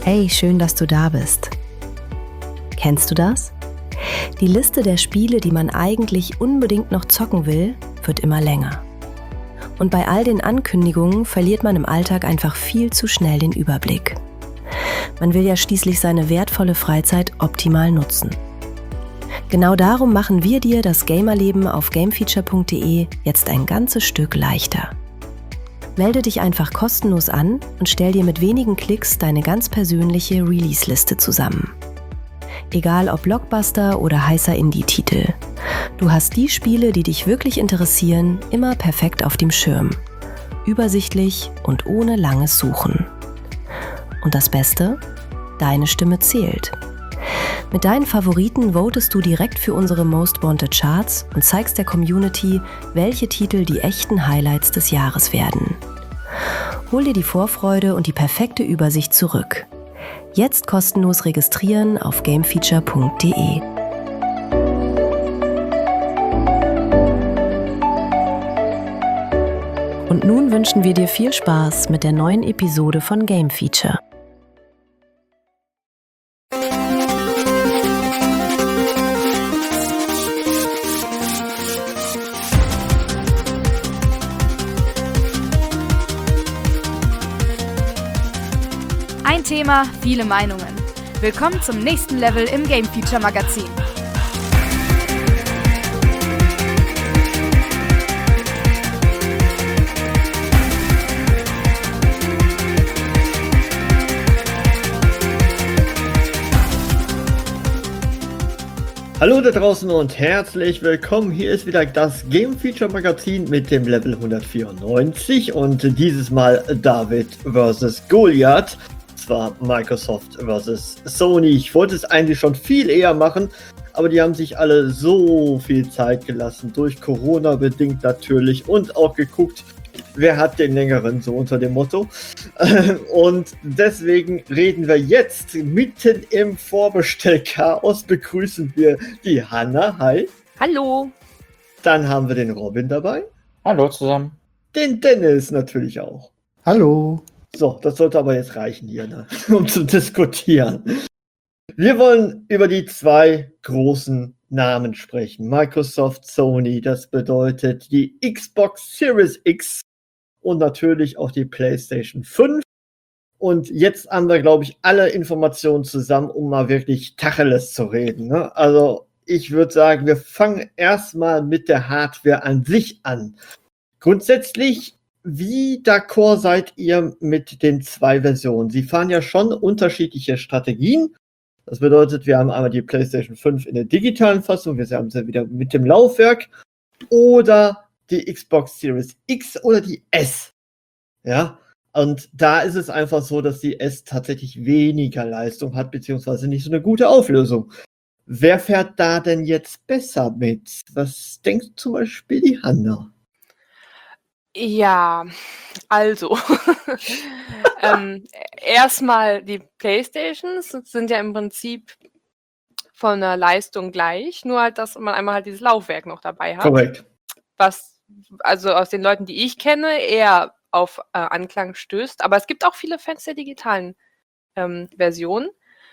Hey, schön, dass du da bist. Kennst du das? Die Liste der Spiele, die man eigentlich unbedingt noch zocken will, wird immer länger. Und bei all den Ankündigungen verliert man im Alltag einfach viel zu schnell den Überblick. Man will ja schließlich seine wertvolle Freizeit optimal nutzen. Genau darum machen wir dir das Gamerleben auf gamefeature.de jetzt ein ganzes Stück leichter. Melde dich einfach kostenlos an und stell dir mit wenigen Klicks deine ganz persönliche Release-Liste zusammen. Egal ob Blockbuster oder heißer Indie-Titel. Du hast die Spiele, die dich wirklich interessieren, immer perfekt auf dem Schirm. Übersichtlich und ohne langes Suchen. Und das Beste? Deine Stimme zählt. Mit deinen Favoriten votest du direkt für unsere Most Wanted Charts und zeigst der Community, welche Titel die echten Highlights des Jahres werden. Hol dir die Vorfreude und die perfekte Übersicht zurück. Jetzt kostenlos registrieren auf gamefeature.de. Und nun wünschen wir dir viel Spaß mit der neuen Episode von Game Feature. Ein Thema, viele Meinungen. Willkommen zum nächsten Level im Game Feature Magazin. Hallo da draußen und herzlich willkommen. Hier ist wieder das Game Feature Magazin mit dem Level 194 und dieses Mal David vs. Goliath. Zwar Microsoft vs. Sony. Ich wollte es eigentlich schon viel eher machen, aber die haben sich alle so viel Zeit gelassen, durch Corona bedingt natürlich, und auch geguckt, wer hat den längeren, so unter dem Motto. Und deswegen reden wir jetzt mitten im Vorbestellchaos, begrüßen wir die Hanna. Hi. Hallo. Dann haben wir den Robin dabei. Hallo zusammen. Den Dennis natürlich auch. Hallo. So, das sollte aber jetzt reichen hier, ne? Um zu diskutieren. Wir wollen über die zwei großen Namen sprechen. Microsoft, Sony, das bedeutet die Xbox Series X und natürlich auch die PlayStation 5. Und jetzt haben wir, glaube ich, alle Informationen zusammen, um mal wirklich Tacheles zu reden, ne? Also ich würde sagen, wir fangen erstmal mit der Hardware an sich an. Grundsätzlich, wie d'accord seid ihr mit den zwei Versionen? Sie fahren ja schon unterschiedliche Strategien. Das bedeutet, wir haben einmal die PlayStation 5 in der digitalen Fassung, wir haben sie wieder mit dem Laufwerk, oder die Xbox Series X oder die S. Ja, und da ist es einfach so, dass die S tatsächlich weniger Leistung hat, beziehungsweise nicht so eine gute Auflösung. Wer fährt da denn jetzt besser mit? Was denkt zum Beispiel die Hanna? Ja, also erstmal die Playstations sind ja im Prinzip von der Leistung gleich, nur halt, dass man einmal halt dieses Laufwerk noch dabei hat. Korrekt. Was also aus den Leuten, die ich kenne, eher auf Anklang stößt. Aber es gibt auch viele Fans der digitalen Version.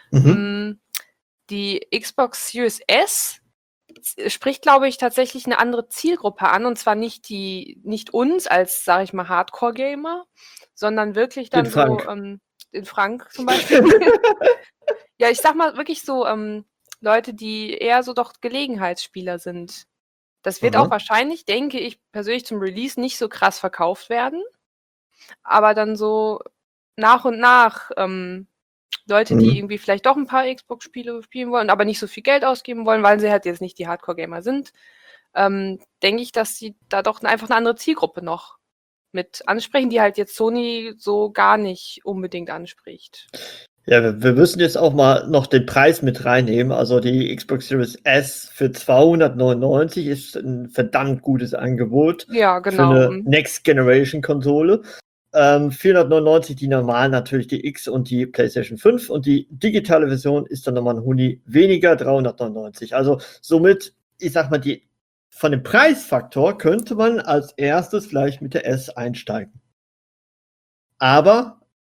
Die Xbox Series S spricht, glaube ich, tatsächlich eine andere Zielgruppe an, und zwar nicht uns als, sage ich mal, Hardcore-Gamer, sondern wirklich dann so den Frank zum Beispiel. Ja, ich sag mal wirklich so Leute, die eher so doch Gelegenheitsspieler sind. Das wird auch wahrscheinlich, denke ich persönlich, zum Release nicht so krass verkauft werden, aber dann so nach und nach Leute, die irgendwie vielleicht doch ein paar Xbox-Spiele spielen wollen, aber nicht so viel Geld ausgeben wollen, weil sie halt jetzt nicht die Hardcore-Gamer sind, denke ich, dass sie da doch einfach eine andere Zielgruppe noch mit ansprechen, die halt jetzt Sony so gar nicht unbedingt anspricht. Ja, wir müssen jetzt auch mal noch den Preis mit reinnehmen. Also die Xbox Series S für 299 ist ein verdammt gutes Angebot. Ja, genau. Für eine Next-Generation-Konsole. 499 die normalen, natürlich die X und die PlayStation 5, und die digitale Version ist dann nochmal ein Huni weniger, 399. Also somit, ich sag mal, von dem Preisfaktor könnte man als erstes vielleicht mit der S einsteigen. Aber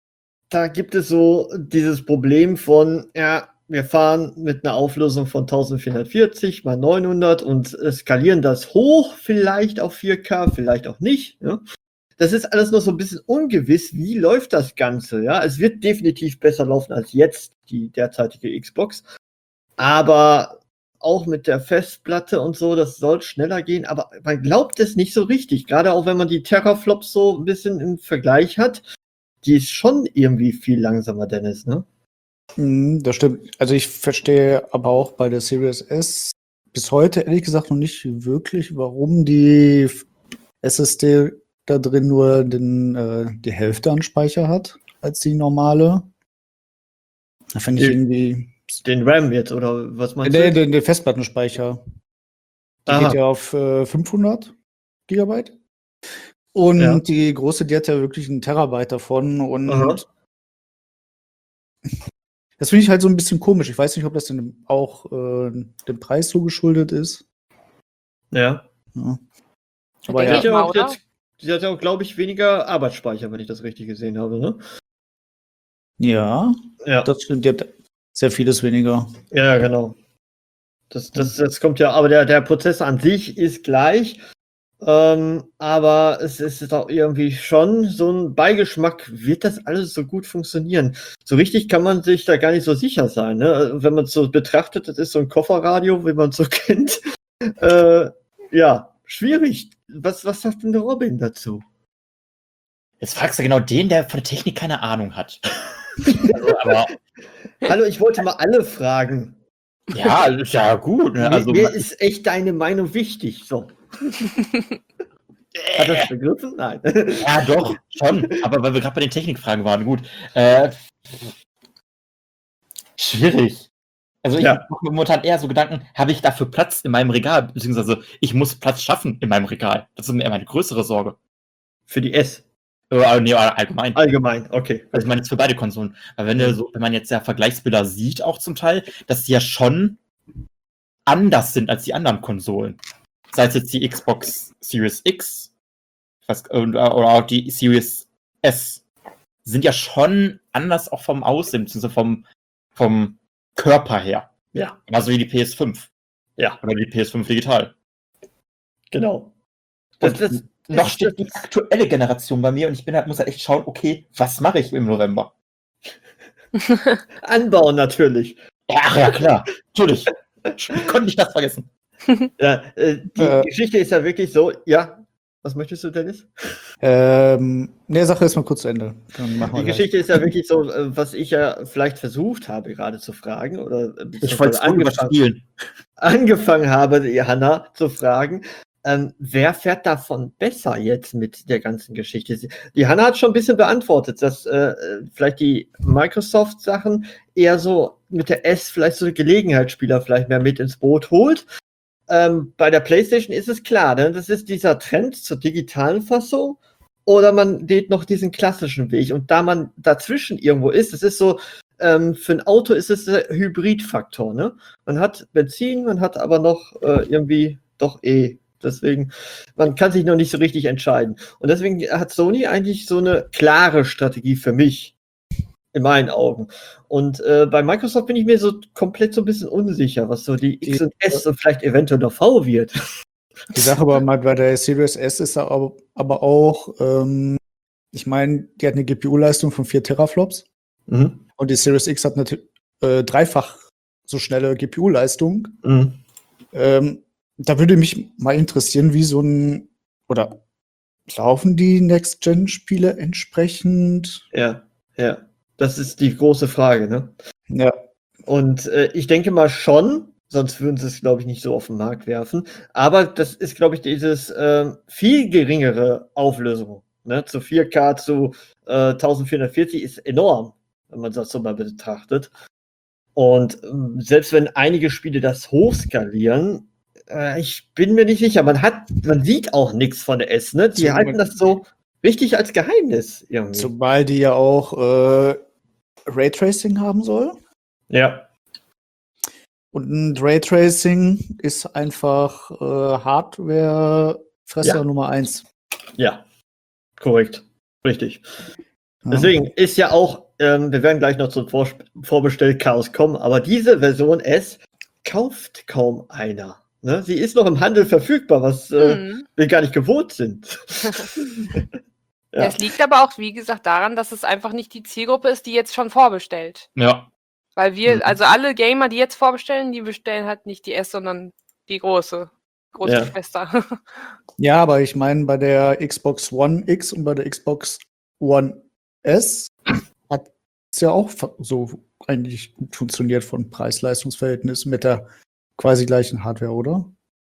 da gibt es so dieses Problem von, ja, wir fahren mit einer Auflösung von 1440 mal 900 und skalieren das hoch, vielleicht auf 4K, vielleicht auch nicht. Ja? Das ist alles noch so ein bisschen ungewiss. Wie läuft das Ganze? Ja? Es wird definitiv besser laufen als jetzt die derzeitige Xbox. Aber auch mit der Festplatte und so, das soll schneller gehen. Aber man glaubt es nicht so richtig. Gerade auch wenn man die Teraflops so ein bisschen im Vergleich hat. Die ist schon irgendwie viel langsamer, Dennis, ne? Das stimmt. Also ich verstehe aber auch bei der Series S bis heute ehrlich gesagt noch nicht wirklich, warum die SSD da drin nur die Hälfte an Speicher hat als die normale. Da finde ich irgendwie... Den RAM jetzt, oder was meinst du? Den Festplattenspeicher. Die geht ja auf 500 Gigabyte. Und die große, die hat ja wirklich einen Terabyte davon. Und das finde ich halt so ein bisschen komisch. Ich weiß nicht, ob das denn auch dem Preis so geschuldet ist. Ja. Aber die hat ja auch, glaube ich, weniger Arbeitsspeicher, wenn ich das richtig gesehen habe, ne? Ja. Das stimmt. Die hat sehr vieles weniger. Ja, genau. Das kommt ja, aber der Prozessor an sich ist gleich. Aber es ist auch irgendwie schon so ein Beigeschmack, wird das alles so gut funktionieren? So richtig kann man sich da gar nicht so sicher sein, ne? Wenn man es so betrachtet, das ist so ein Kofferradio, wie man es so kennt. Ja, schwierig. Was sagt denn der Robin dazu? Jetzt fragst du genau den, der von der Technik keine Ahnung hat. Also, Hallo, ich wollte mal alle fragen. Ja, ist ja gut. Ne? Also, mir ist echt deine Meinung wichtig. So. Hat das begriffen? Nein. Ja, doch, schon. Aber weil wir gerade bei den Technikfragen waren, gut. Schwierig. Also ich mache mir momentan eher so Gedanken, habe ich dafür Platz in meinem Regal? Beziehungsweise ich muss Platz schaffen in meinem Regal. Das ist eher meine größere Sorge. Für die S? Nee, allgemein. Allgemein, okay. Also ich meine jetzt für beide Konsolen. Weil wenn man jetzt ja Vergleichsbilder sieht, auch zum Teil, dass die ja schon anders sind als die anderen Konsolen. Sei es jetzt die Xbox Series X oder auch die Series S, sind ja schon anders auch vom Aussehen, beziehungsweise vom Körper her. Ja. Also wie die PS5. Ja. Oder die PS5 digital. Genau. Noch steht die aktuelle Generation bei mir und ich muss halt echt schauen, okay, was mache ich im November? Anbauen natürlich. Ja, klar. Natürlich. Ich konnte nicht das vergessen. Ja, die Geschichte ist ja wirklich so, ja. Was möchtest du, Dennis? Sache ist mal kurz zu Ende. Die Geschichte ist ja wirklich so, was ich ja vielleicht versucht habe, gerade zu fragen, oder ich wollte angefangen habe, Johanna zu fragen, wer fährt davon besser jetzt mit der ganzen Geschichte? Die Hanna hat schon ein bisschen beantwortet, dass vielleicht die Microsoft-Sachen eher so mit der S vielleicht so Gelegenheitsspieler vielleicht mehr mit ins Boot holt. Bei der PlayStation ist es klar, ne? Das ist dieser Trend zur digitalen Fassung oder man geht noch diesen klassischen Weg. Und da man dazwischen irgendwo ist, das ist so, für ein Auto ist es der Hybridfaktor. Ne? Man hat Benzin, man hat aber noch irgendwie doch E. Deswegen, man kann sich noch nicht so richtig entscheiden. Und deswegen hat Sony eigentlich so eine klare Strategie für mich. In meinen Augen. Und bei Microsoft bin ich mir so komplett so ein bisschen unsicher, was so die X und S und vielleicht eventuell noch V wird. Die Sache aber mal bei der Series S ist aber auch, ich meine, die hat eine GPU-Leistung von 4 Teraflops. Mhm. Und die Series X hat natürlich dreifach so schnelle GPU-Leistung. Mhm. Da würde mich mal interessieren, oder laufen die Next-Gen-Spiele entsprechend? Ja. Das ist die große Frage, ne? Ja. Und ich denke mal schon, sonst würden sie es, glaube ich, nicht so auf den Markt werfen. Aber das ist, glaube ich, dieses viel geringere Auflösung. Ne? Zu 4K, zu 1440 ist enorm, wenn man das so mal betrachtet. Und selbst wenn einige Spiele das hochskalieren, ich bin mir nicht sicher. Man sieht auch nichts von der S, ne? Die halten das so richtig als Geheimnis irgendwie. Zumal die ja auch Raytracing haben soll. Ja. Und ein Raytracing ist einfach Hardware-Fresser Nummer 1. Ja, korrekt. Richtig. Ja. Deswegen ist ja auch wir werden gleich noch zum Vorbestell-Chaos kommen, aber diese Version S kauft kaum einer. Ne? Sie ist noch im Handel verfügbar, was wir gar nicht gewohnt sind. Ja. Es liegt aber auch, wie gesagt, daran, dass es einfach nicht die Zielgruppe ist, die jetzt schon vorbestellt. Ja. Weil also alle Gamer, die jetzt vorbestellen, die bestellen halt nicht die S, sondern die große Schwester. Ja, aber ich meine, bei der Xbox One X und bei der Xbox One S hat es ja auch so eigentlich gut funktioniert von Preis-Leistungs-Verhältnis mit der quasi gleichen Hardware, oder?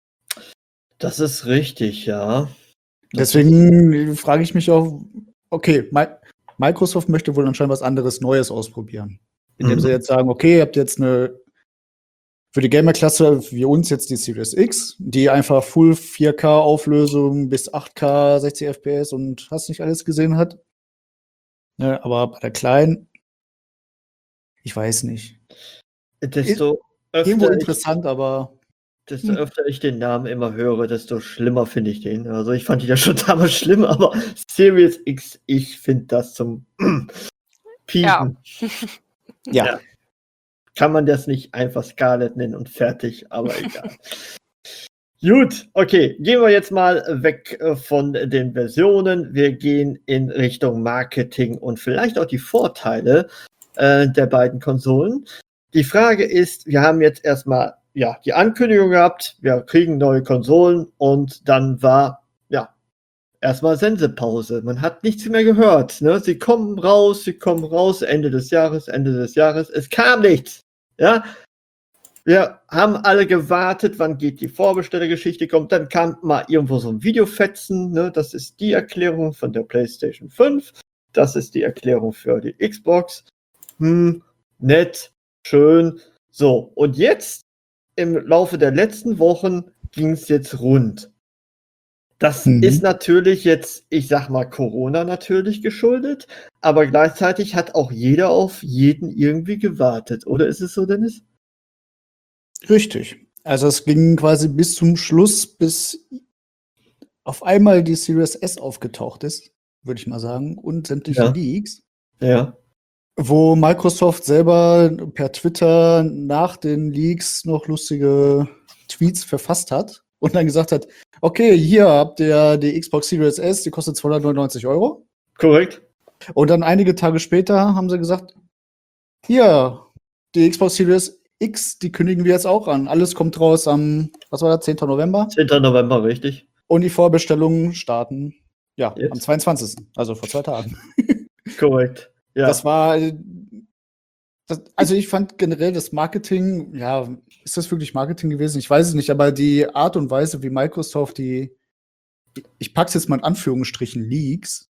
Das ist richtig, ja. Deswegen frage ich mich auch, okay, Microsoft möchte wohl anscheinend was anderes Neues ausprobieren. Indem sie jetzt sagen, okay, ihr habt jetzt für die Gamer-Klasse wie uns jetzt die Series X, die einfach Full 4K-Auflösung bis 8K, 60 FPS und hast nicht alles gesehen hat. Ja, aber bei der kleinen, ich weiß nicht. Desto irgendwo öfter interessant, aber desto öfter ich den Namen immer höre, desto schlimmer finde ich den. Also ich fand die ja schon damals schlimm, aber Series X, ich finde das zum Piepen. Ja. Kann man das nicht einfach Scarlett nennen und fertig, aber egal. Gut, okay, gehen wir jetzt mal weg von den Versionen. Wir gehen in Richtung Marketing und vielleicht auch die Vorteile der beiden Konsolen. Die Frage ist, wir haben jetzt erstmal die Ankündigung gehabt, wir kriegen neue Konsolen und dann war erstmal Sensepause. Man hat nichts mehr gehört. Ne? Sie kommen raus, Ende des Jahres. Es kam nichts. Ja? Wir haben alle gewartet, wann geht die Vorbestellergeschichte kommt. Dann kam mal irgendwo so ein Videofetzen. Ne? Das ist die Erklärung von der PlayStation 5. Das ist die Erklärung für die Xbox. Nett, schön. So, und jetzt, im Laufe der letzten Wochen, ging es jetzt rund. Das ist natürlich jetzt, ich sag mal, Corona natürlich geschuldet, aber gleichzeitig hat auch jeder auf jeden irgendwie gewartet. Oder ist es so, Dennis? Richtig. Also es ging quasi bis zum Schluss, bis auf einmal die Series S aufgetaucht ist, würde ich mal sagen, und sämtliche Leaks. Ja. Wo Microsoft selber per Twitter nach den Leaks noch lustige Tweets verfasst hat und dann gesagt hat, okay, hier habt ihr die Xbox Series S, die kostet 299 €. Korrekt. Und dann einige Tage später haben sie gesagt, hier, die Xbox Series X, die kündigen wir jetzt auch an. Alles kommt raus am, 10. November? 10. November, richtig. Und die Vorbestellungen starten, am 22., also vor 2 Tagen. Korrekt. Ja. Das war, also ich fand generell das Marketing, ist das wirklich Marketing gewesen? Ich weiß es nicht, aber die Art und Weise, wie Microsoft ich pack's jetzt mal in Anführungsstrichen, Leaks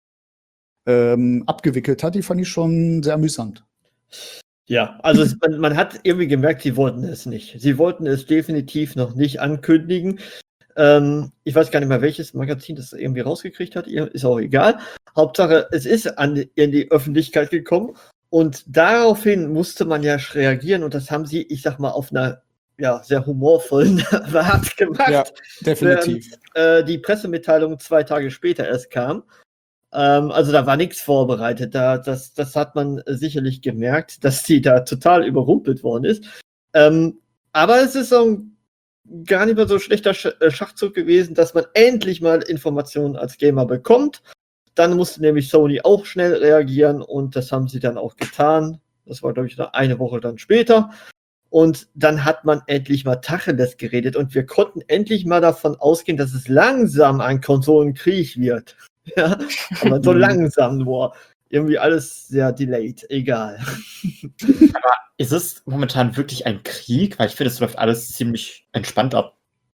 abgewickelt hat, die fand ich schon sehr amüsant. Ja, also man hat irgendwie gemerkt, sie wollten es nicht. Sie wollten es definitiv noch nicht ankündigen. Ich weiß gar nicht mehr, welches Magazin das irgendwie rausgekriegt hat. Ist auch egal. Hauptsache, es ist in die Öffentlichkeit gekommen. Und daraufhin musste man ja reagieren. Und das haben sie, ich sag mal, auf einer sehr humorvollen Art gemacht. Ja, definitiv. Während die Pressemitteilung 2 Tage später erst kam. Also da war nichts vorbereitet. Das hat man sicherlich gemerkt, dass die da total überrumpelt worden ist. Aber es ist so ein gar nicht mehr so schlechter Schachzug gewesen, dass man endlich mal Informationen als Gamer bekommt. Dann musste nämlich Sony auch schnell reagieren und das haben sie dann auch getan. Das war, glaube ich, eine Woche dann später. Und dann hat man endlich mal Tacheles geredet und wir konnten endlich mal davon ausgehen, dass es langsam ein Konsolenkrieg wird. Ja, aber so langsam nur. Irgendwie alles sehr delayed, egal. Aber ist es momentan wirklich ein Krieg? Weil ich finde, es läuft alles ziemlich entspannt ab.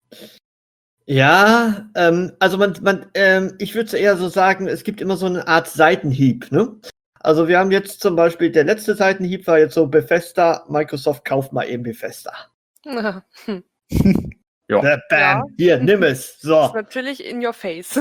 Ja, also ich würde eher so sagen, es gibt immer so eine Art Seitenhieb, ne? Also wir haben jetzt zum Beispiel, der letzte Seitenhieb war jetzt so Bethesda, Microsoft kauft mal eben Bethesda. Ja. Bam, hier, nimm es. So. Das ist natürlich in your face.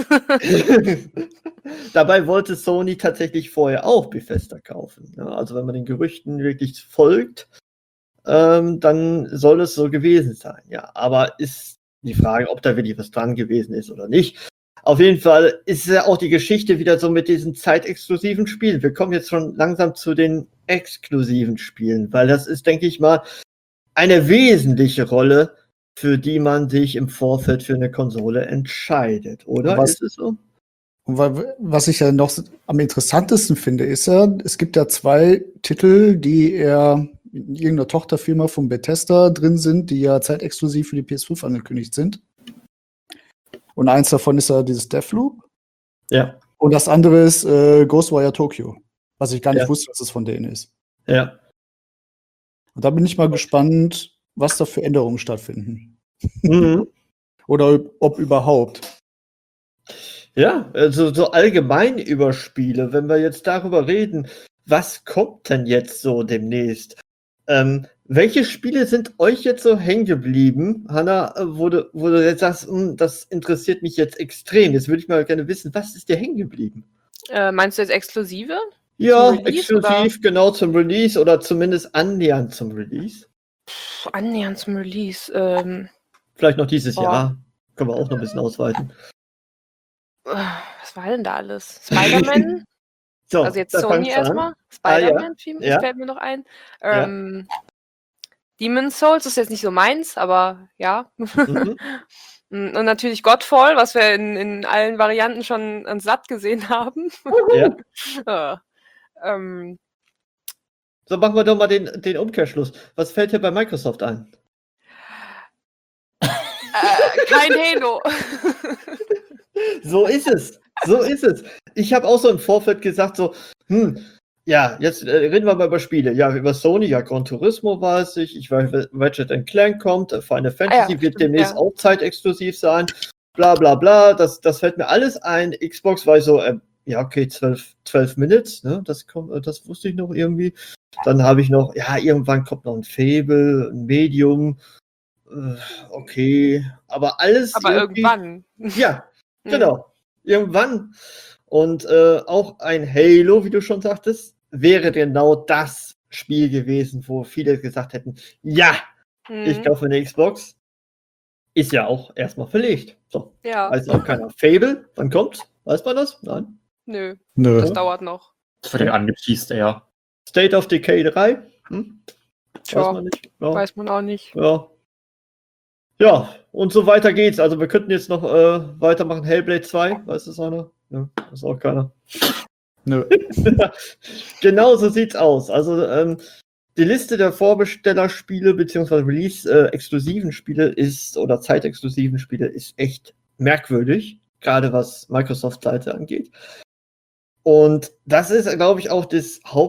Dabei wollte Sony tatsächlich vorher auch Bethesda kaufen. Ja, also wenn man den Gerüchten wirklich folgt, dann soll es so gewesen sein. Ja, aber ist die Frage, ob da wirklich was dran gewesen ist oder nicht. Auf jeden Fall ist ja auch die Geschichte wieder so mit diesen zeitexklusiven Spielen. Wir kommen jetzt schon langsam zu den exklusiven Spielen, weil das ist, denke ich mal, eine wesentliche Rolle, für die man sich im Vorfeld für eine Konsole entscheidet, oder? Ist es so? Und was ich ja noch am interessantesten finde, ist ja, es gibt ja 2 Titel, die eher in irgendeiner Tochterfirma von Bethesda drin sind, die ja zeitexklusiv für die PS5 angekündigt sind. Und eins davon ist ja dieses Deathloop. Ja. Und das andere ist Ghostwire Tokyo, was ich gar nicht Ja. wusste, dass es von denen ist. Ja. Und da bin ich mal gespannt, was da für Änderungen stattfinden. Mhm. Oder ob überhaupt. Ja, also so allgemein über Spiele, wenn wir jetzt darüber reden, was kommt denn jetzt so demnächst? Welche Spiele sind euch jetzt so hängen geblieben, Hanna, wo du jetzt sagst, das interessiert mich jetzt extrem. Jetzt würde ich mal gerne wissen, was ist dir hängen geblieben? Meinst du jetzt Exklusive? Ja, Release, exklusiv, oder? genau zum Release oder zumindest annähernd zum Release. Annähernd zum Release. Vielleicht noch dieses Oh. Jahr. Können wir auch noch ein bisschen ausweiten. Was war denn da alles? Spider-Man? So, Also jetzt da Sony fangt's an. erstmal. Spider-Man Ja. fällt mir noch ein. Demon's Souls ist jetzt nicht so meins, aber ja. Mhm. Und natürlich Godfall, was wir in allen Varianten schon ans satt gesehen haben. Ja. ähm, So, machen wir doch mal den Umkehrschluss. Was fällt dir bei Microsoft ein? kein Halo. So ist es. So ist es. Ich habe auch so im Vorfeld gesagt, so, ja, jetzt reden wir mal über Spiele. Ja, über Sony, ja, Gran Turismo weiß ich. Ich weiß, Ratchet Clank kommt, Final Fantasy wird stimmt, demnächst ja. auch zeitexklusiv sein. Bla bla bla. Das fällt mir alles ein. Xbox war ich so, ja, okay, 12 Minutes, ne? Das wusste ich noch irgendwie. Dann habe ich noch, ja, irgendwann kommt noch ein Fable, ein Medium. Okay, aber alles. Aber irgendwann. Ja, genau. Irgendwann. Und auch ein Halo, wie du schon sagtest, wäre genau das Spiel gewesen, wo viele gesagt hätten, ja, ich kaufe eine Xbox. Ist ja auch erstmal verlegt. So, Ja. weiß auch keiner. Fable, wann kommt's? Weiß man das? Nein. Nö, Nö. das dauert noch. Das wird ja angeteased, ja. State of Decay 3? Weiß Tja, man nicht. Ja. weiß man auch nicht. Ja. Ja, und so weiter geht's. Also wir könnten jetzt noch weitermachen. Hellblade 2, weiß das einer? Ja, weiß auch keiner. Nö. Genau so sieht's aus. Also die Liste der Vorbestellerspiele bzw. Release-exklusiven Spiele ist, oder zeitexklusiven Spiele, ist echt merkwürdig, gerade was Microsoft-Seite angeht. Und das ist, glaube ich, auch der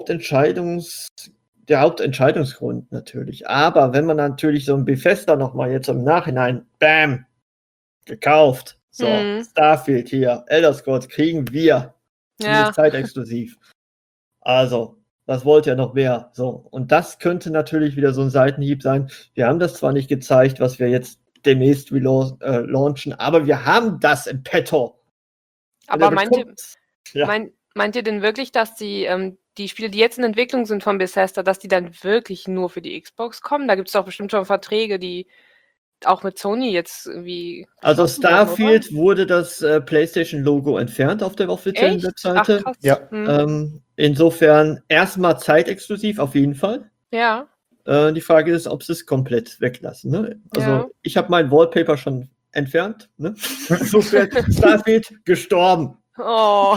Hauptentscheidungsgrund natürlich. Aber wenn man natürlich so ein Bethesda nochmal jetzt im Nachhinein, bam, gekauft. So, Starfield hier, Elder Scrolls kriegen wir. Ja. Zeitexklusiv. Also, was wollt ihr noch mehr? So, und das könnte natürlich wieder so ein Seitenhieb sein. Wir haben das zwar nicht gezeigt, was wir jetzt demnächst launchen, aber wir haben das im Petto. Aber meint Ja. ihr denn wirklich, dass die Spiele, die jetzt in Entwicklung sind von Bethesda, dass die dann wirklich nur für die Xbox kommen? Da gibt es doch bestimmt schon Verträge, die auch mit Sony jetzt irgendwie. Also geschlossen wurden, Starfield wurde das PlayStation-Logo entfernt auf der offiziellen Echt? Webseite. Ach, krass. Ja. Insofern erstmal zeitexklusiv auf jeden Fall. Ja. Die Frage ist, ob sie es komplett weglassen. Ne? Also Ja. ich habe mein Wallpaper schon entfernt. Ne? Insofern Starfield gestorben. Oh.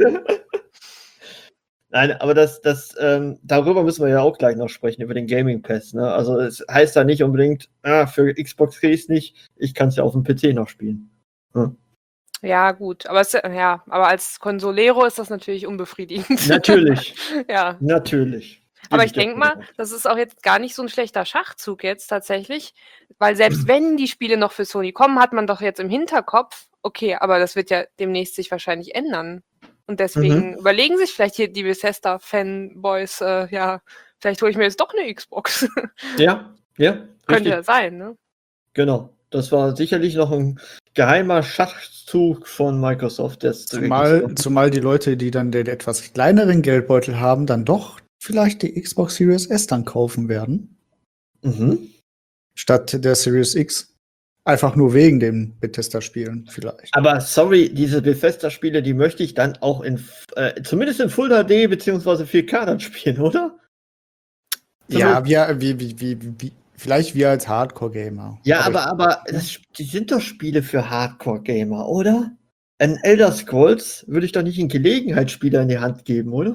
Nein, aber darüber müssen wir ja auch gleich noch sprechen, über den Gaming Pass. Ne? Also es heißt da nicht unbedingt, für Xbox kriege ich es nicht, ich kann es ja auf dem PC noch spielen. Ja, gut. Aber als Consolero ist das natürlich unbefriedigend. Natürlich. Ja. Natürlich. Aber ich denke mal, das ist auch jetzt gar nicht so ein schlechter Schachzug jetzt tatsächlich, weil selbst wenn die Spiele noch für Sony kommen, hat man doch jetzt im Hinterkopf, okay, aber das wird ja demnächst sich wahrscheinlich ändern. Und deswegen überlegen sich vielleicht hier die Bethesda-Fanboys, vielleicht hole ich mir jetzt doch eine Xbox. Ja. Könnte ja sein, ne? Genau. Das war sicherlich noch ein geheimer Schachzug von Microsoft. Zumal die Leute, die dann den etwas kleineren Geldbeutel haben, dann doch vielleicht die Xbox Series S dann kaufen werden. Statt der Series X. Einfach nur wegen den Bethesda-Spielen vielleicht. Aber sorry, diese Bethesda-Spiele, die möchte ich dann auch zumindest in Full HD bzw. 4K dann spielen, oder? Ja, vielleicht wir als Hardcore-Gamer. Ja, aber die sind doch Spiele für Hardcore-Gamer, oder? Ein Elder Scrolls würde ich doch nicht einen Gelegenheitsspieler in die Hand geben, oder?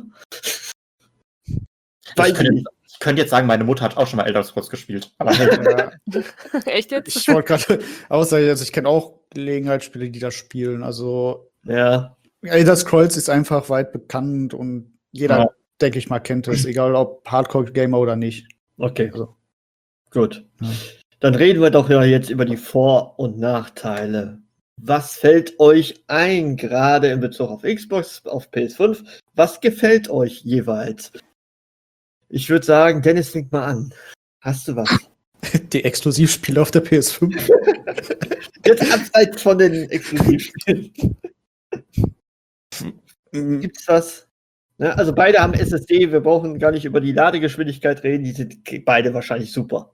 Ich könnte jetzt sagen, meine Mutter hat auch schon mal Elder Scrolls gespielt. Aber hey, Echt jetzt? Ich wollte gerade aussagen, also ich kenne auch Gelegenheitsspiele, die das spielen. Also Ja. Elder Scrolls ist einfach weit bekannt und jeder, denke ich mal, kennt es, egal ob Hardcore-Gamer oder nicht. Okay. Also. Gut. Ja. Dann reden wir doch ja jetzt über die Vor- und Nachteile. Was fällt euch ein, gerade in Bezug auf Xbox, auf PS5? Was gefällt euch jeweils? Ich würde sagen, Dennis, fängt mal an. Hast du was? Die Exklusivspiele auf der PS5. Jetzt abseits von den Exklusivspielen. Gibt's was? Ne, also beide haben SSD, wir brauchen gar nicht über die Ladegeschwindigkeit reden, die sind beide wahrscheinlich super.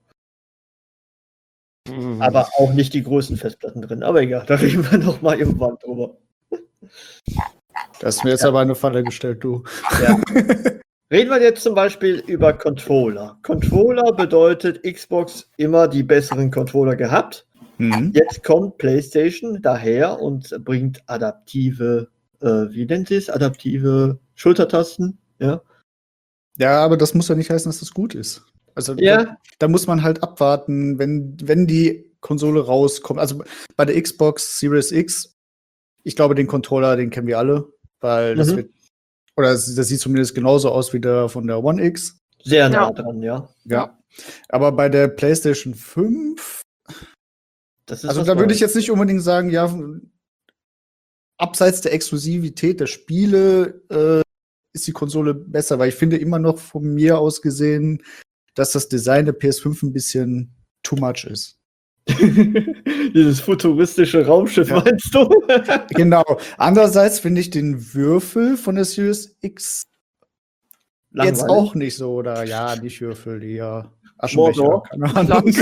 Aber auch nicht die größten Festplatten drin. Aber egal, da reden wir noch mal irgendwann drüber. Das ist mir jetzt aber eine Falle gestellt, du. Ja. Reden wir jetzt zum Beispiel über Controller. Controller bedeutet Xbox immer die besseren Controller gehabt. Jetzt kommt PlayStation daher und bringt adaptive, wie nennt sie es? Adaptive Schultertasten. Ja, ja, aber das muss ja nicht heißen, dass das gut ist. Also ja. Da muss man halt abwarten, wenn die Konsole rauskommt. Also bei der Xbox Series X, ich glaube, den Controller, den kennen wir alle, weil das wird, oder das sieht zumindest genauso aus wie der von der One X. Sehr nah dran, ja. Ja. Aber bei der PlayStation 5, also da würde ich jetzt nicht unbedingt sagen, ja, abseits der Exklusivität der Spiele ist die Konsole besser, weil ich finde immer noch von mir aus gesehen, dass das Design der PS5 ein bisschen too much ist. Dieses futuristische Raumschiff, meinst du? Genau. Andererseits finde ich den Würfel von der Series X langweilig. Jetzt auch nicht so, oder ja, nicht Würfel, die Aschenbecher. Keine Ahnung.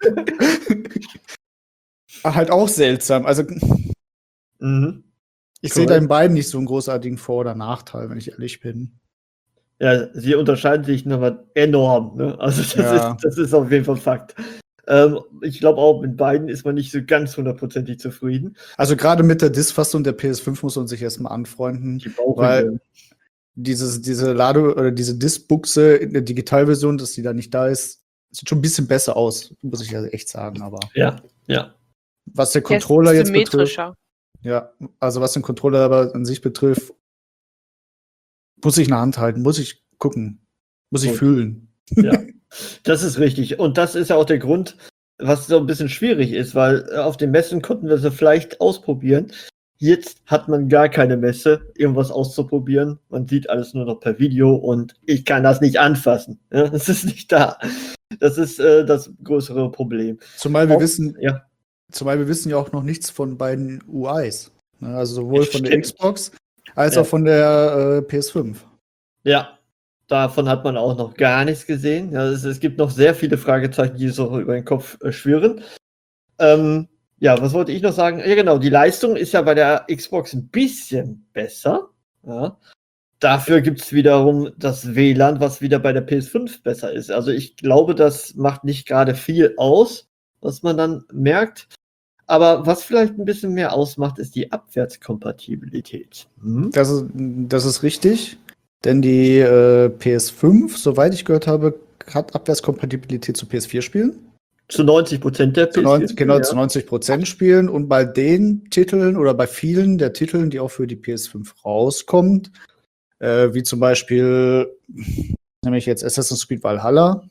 Halt auch seltsam. Also ich sehe da in beiden nicht so einen großartigen Vor- oder Nachteil, wenn ich ehrlich bin. Ja, sie unterscheiden sich nochmal enorm. Ne? Also das ist auf jeden Fall Fakt. Ich glaube auch, mit beiden ist man nicht so ganz hundertprozentig zufrieden. Also gerade mit der Disk-Fassung der PS5 muss man sich erstmal anfreunden, weil diese diese Disk-Buchse in der Digitalversion, dass die da nicht da ist, sieht schon ein bisschen besser aus, muss ich ja echt sagen. Aber ja. Was der Controller jetzt betrifft, also was den Controller aber an sich betrifft, muss ich in der Hand halten, muss ich gucken, muss ich fühlen. Ja, das ist richtig. Und das ist ja auch der Grund, was so ein bisschen schwierig ist, weil auf den Messen konnten wir sie vielleicht ausprobieren. Jetzt hat man gar keine Messe, irgendwas auszuprobieren. Man sieht alles nur noch per Video und ich kann das nicht anfassen. Ja, das ist nicht da. Das ist das größere Problem. Zumal wir wissen ja auch noch nichts von beiden UIs. Also sowohl von der Xbox als auch von der PS5. Ja. Davon hat man auch noch gar nichts gesehen. Ja, es gibt noch sehr viele Fragezeichen, die so über den Kopf schwirren. Was wollte ich noch sagen? Ja, genau, die Leistung ist ja bei der Xbox ein bisschen besser. Ja. Dafür gibt es wiederum das WLAN, was wieder bei der PS5 besser ist. Also ich glaube, das macht nicht gerade viel aus, was man dann merkt. Aber was vielleicht ein bisschen mehr ausmacht, ist die Abwärtskompatibilität. Das ist richtig. Denn die PS5, soweit ich gehört habe, hat Abwärtskompatibilität zu PS4-Spielen. Zu 90% der PS4. Zu 90% Spielen. Und bei den Titeln oder bei vielen der Titeln, die auch für die PS5 rauskommt, wie zum Beispiel, nämlich jetzt Assassin's Creed Valhalla,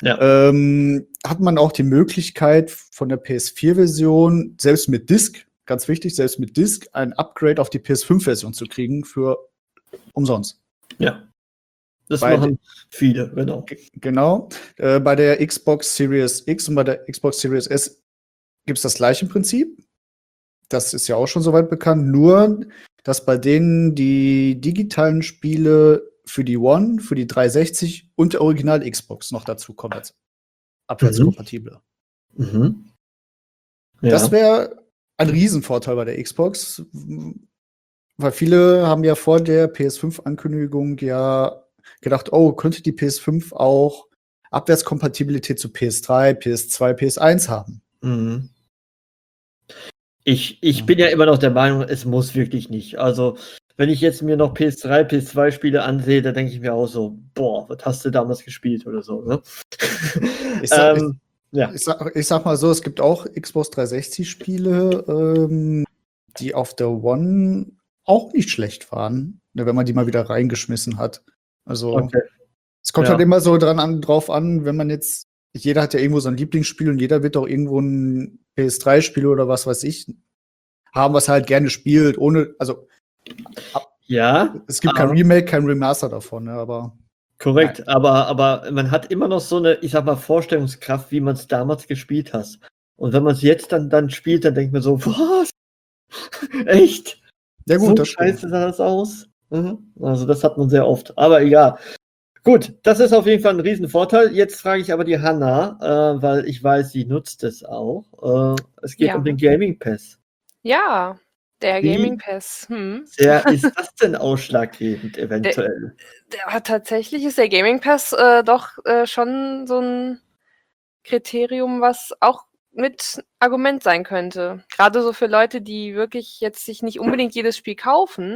hat man auch die Möglichkeit von der PS4-Version, selbst mit Disk, ganz wichtig, selbst mit Disk, ein Upgrade auf die PS5-Version zu kriegen für umsonst. Ja, das machen viele, genau. Genau. Bei der Xbox Series X und bei der Xbox Series S gibt es das gleiche Prinzip. Das ist ja auch schon soweit bekannt. Nur, dass bei denen die digitalen Spiele für die One, für die 360 und der Original Xbox noch dazu kommen als abwärtskompatible. Das wäre ein Riesenvorteil bei der Xbox, weil viele haben ja vor der PS5-Ankündigung ja gedacht, oh, könnte die PS5 auch Abwärtskompatibilität zu PS3, PS2, PS1 haben. Mhm. Ich bin ja immer noch der Meinung, es muss wirklich nicht. Also, wenn ich jetzt mir noch PS3, PS2-Spiele ansehe, da denke ich mir auch so, boah, was hast du damals gespielt oder so, ne? Ich sag mal so, es gibt auch Xbox 360-Spiele, die auf der One auch nicht schlecht waren, ne, wenn man die mal wieder reingeschmissen hat. Also, es kommt halt immer so drauf an, wenn man jetzt, jeder hat ja irgendwo sein Lieblingsspiel und jeder wird auch irgendwo ein PS3-Spiel oder was weiß ich haben, was er halt gerne spielt, ohne, also es gibt kein Remake, kein Remaster davon, ne, aber korrekt, aber man hat immer noch so eine, ich sag mal, Vorstellungskraft, wie man es damals gespielt hat. Und wenn man es jetzt dann spielt, dann denkt man so, was? Echt? Ja gut, so das scheiße sah das aus. Also das hat man sehr oft. Aber egal. Gut, das ist auf jeden Fall ein Riesenvorteil. Jetzt frage ich aber die Hanna, weil ich weiß, sie nutzt es auch. Es geht um den Gaming Pass. Ja, der Wie Gaming Pass. sehr ist das denn ausschlaggebend eventuell? Tatsächlich ist der Gaming Pass doch schon so ein Kriterium, was auch mit Argument sein könnte. Gerade so für Leute, die wirklich jetzt sich nicht unbedingt jedes Spiel kaufen,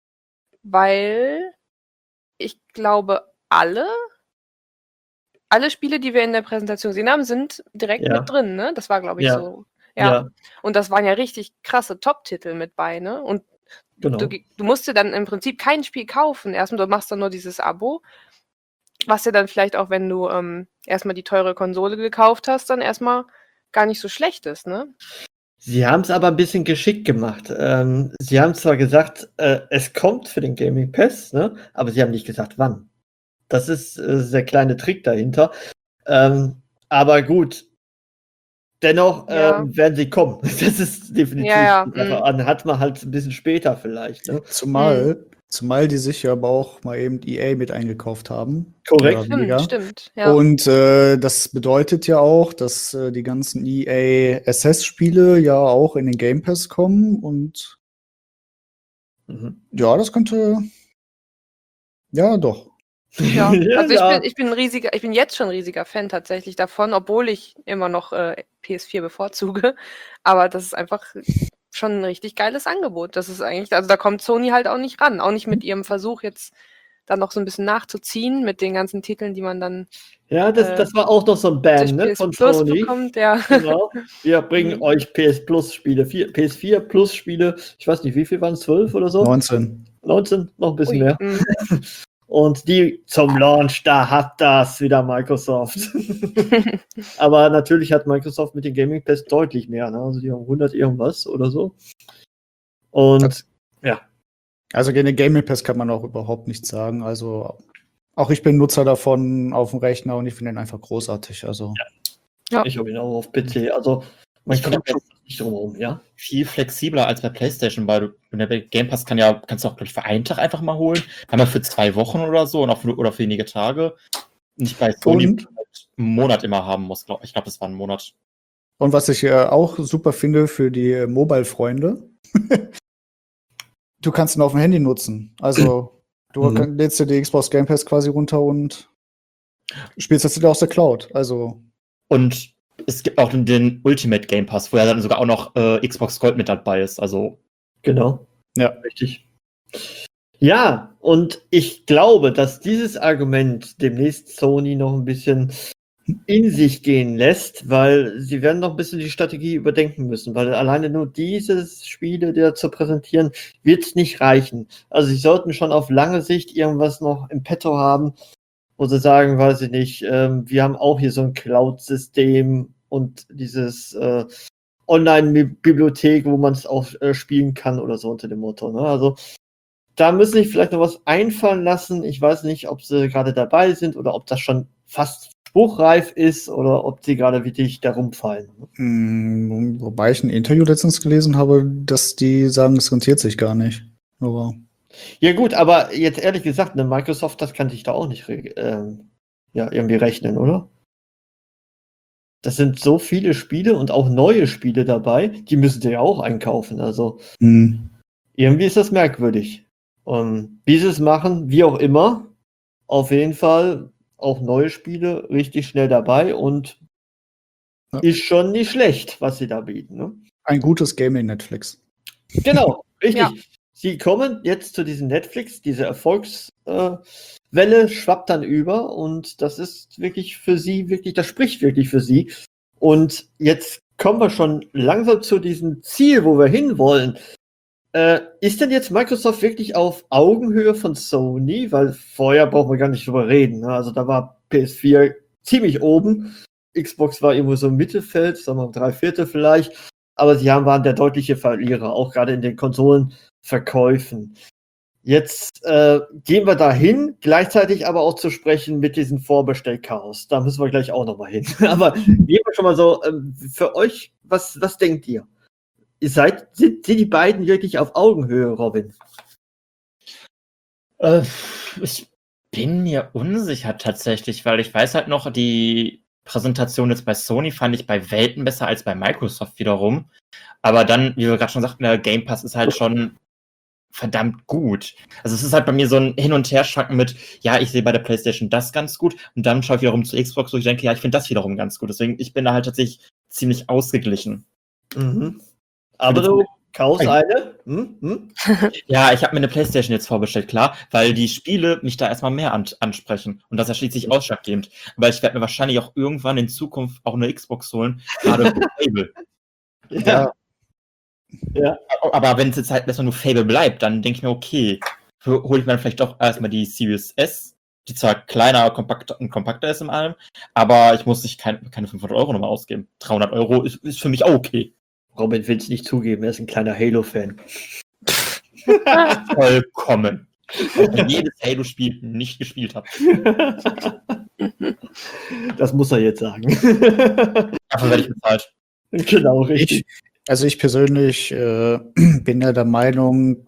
weil ich glaube, alle Spiele, die wir in der Präsentation gesehen haben, sind direkt mit drin, ne? Das war, glaube ich, so. Ja. Und das waren ja richtig krasse Top-Titel mit bei, ne? Und du musst dir dann im Prinzip kein Spiel kaufen. Erstmal, du machst dann nur dieses Abo, was dir dann vielleicht auch, wenn du erstmal die teure Konsole gekauft hast, dann erstmal gar nicht so schlecht ist, ne? Sie haben es aber ein bisschen geschickt gemacht. Sie haben zwar gesagt, es kommt für den Gaming Pass, ne? Aber sie haben nicht gesagt, wann. Das ist der kleine Trick dahinter. Aber gut, dennoch werden sie kommen. Das ist definitiv. Hat man halt ein bisschen später vielleicht. Ne? Zumal die sich ja aber auch mal eben EA mit eingekauft haben. Korrekt. Stimmt. Ja. Und das bedeutet ja auch, dass die ganzen EA SS-Spiele ja auch in den Game Pass kommen und ja, das könnte doch. Ja, also ich bin jetzt schon ein riesiger Fan tatsächlich davon, obwohl ich immer noch PS4 bevorzuge. Aber das ist einfach schon ein richtig geiles Angebot. Das ist eigentlich, also da kommt Sony halt auch nicht ran. Auch nicht mit ihrem Versuch jetzt dann noch so ein bisschen nachzuziehen mit den ganzen Titeln, die man dann das war auch noch so ein Ban, ne, von Plus Sony. bekommt, ja. Genau. Wir bringen euch PS Plus Spiele, PS4 Plus Spiele. Ich weiß nicht, wie viel waren es? 12 oder so? 19, noch ein bisschen mehr. Und die zum Launch, da hat das wieder Microsoft. Aber natürlich hat Microsoft mit dem Gaming Pass deutlich mehr. Ne? Also die haben 100 irgendwas oder so. Und Also gegen den Gaming Pass kann man auch überhaupt nichts sagen. Also auch ich bin Nutzer davon auf dem Rechner und ich finde ihn einfach großartig. Also ich habe ihn auch auf PC. Also man kommt schon nicht drumherum, ja. Viel flexibler als bei PlayStation, weil der Game Pass kannst du auch, glaube ich, für einen Tag einfach mal holen. Einmal für 2 Wochen oder so oder für wenige Tage. Nicht bei Sony, einen Monat immer haben muss, glaube ich. Ich glaube, das war ein Monat. Und was ich auch super finde für die Mobile-Freunde, du kannst ihn auf dem Handy nutzen. Also du lädst dir die Xbox Game Pass quasi runter und spielst das wieder aus der Cloud. Also und es gibt auch den Ultimate Game Pass, wo ja dann sogar auch noch Xbox Gold mit dabei ist. Also genau. Ja, richtig. Ja, und ich glaube, dass dieses Argument demnächst Sony noch ein bisschen in sich gehen lässt, weil sie werden noch ein bisschen die Strategie überdenken müssen, weil alleine nur dieses Spiele der zu präsentieren, wird es nicht reichen. Also sie sollten schon auf lange Sicht irgendwas noch im Petto haben, wo sie sagen, weiß ich nicht, wir haben auch hier so ein Cloud-System und dieses Online-Bibliothek, wo man es auch spielen kann oder so unter dem Motto. Ne? Also da müssen sich vielleicht noch was einfallen lassen. Ich weiß nicht, ob sie gerade dabei sind oder ob das schon fast spruchreif ist oder ob sie gerade wirklich da rumfallen. Wobei ich ein Interview letztens gelesen habe, dass die sagen, es rentiert sich gar nicht. Aber ja gut, aber jetzt ehrlich gesagt, ne, Microsoft, das kann sich da auch nicht irgendwie rechnen, oder? das sind so viele Spiele und auch neue Spiele dabei, die müssen sie ja auch einkaufen. Also irgendwie ist das merkwürdig. Und wie sie es machen, wie auch immer, auf jeden Fall auch neue Spiele richtig schnell dabei und ist schon nicht schlecht, was sie da bieten. Ne? Ein gutes Gaming-Netflix. Genau, richtig. Ja. Sie kommen jetzt zu diesem Netflix, diese Erfolgswelle schwappt dann über und das ist wirklich für sie, das spricht wirklich für sie. Und jetzt kommen wir schon langsam zu diesem Ziel, wo wir hinwollen. Ist denn jetzt Microsoft wirklich auf Augenhöhe von Sony? Weil vorher brauchen wir gar nicht drüber reden. Ne? Also da war PS4 ziemlich oben. Xbox war irgendwo so im Mittelfeld, sagen wir mal 3/4 vielleicht. Aber sie waren der deutliche Verlierer, auch gerade in den Konsolenverkäufen. Jetzt gehen wir dahin, gleichzeitig aber auch zu sprechen mit diesem Vorbestellchaos. Da müssen wir gleich auch nochmal hin. Aber gehen wir schon mal so, für euch, was denkt ihr? Sind die beiden wirklich auf Augenhöhe, Robin? Ich bin mir unsicher tatsächlich, weil ich weiß halt noch, die Präsentation jetzt bei Sony fand ich bei Welten besser als bei Microsoft wiederum. Aber dann, wie wir gerade schon sagten, der Game Pass ist halt schon verdammt gut. Also es ist halt bei mir so ein Hin- und Herschwanken mit, ja, ich sehe bei der PlayStation das ganz gut und dann schaue ich wiederum zu Xbox, wo ich denke, ja, ich finde das wiederum ganz gut. Deswegen, ich bin da halt tatsächlich ziemlich ausgeglichen. Mhm. Aber du kaufst eine? Ja, ich habe mir eine PlayStation jetzt vorbestellt, klar, weil die Spiele mich da erstmal mehr ansprechen. Und das ist ja schließlich ausschlaggebend. Weil ich werde mir wahrscheinlich auch irgendwann in Zukunft auch eine Xbox holen, gerade für Fable. Ja. Aber wenn es jetzt halt erstmal nur Fable bleibt, dann denke ich mir, okay, hole ich mir dann vielleicht doch erstmal die Series S, die zwar kleiner und kompakter ist im allem, aber ich muss nicht keine 500 Euro nochmal ausgeben. 300 Euro ist für mich auch okay. Robin will es nicht zugeben, er ist ein kleiner Halo-Fan. Vollkommen. Weil ich jedes Halo-Spiel nicht gespielt habe. Das muss er jetzt sagen. Dafür werde ich bezahlt. Genau, richtig. Ich persönlich bin ja der Meinung,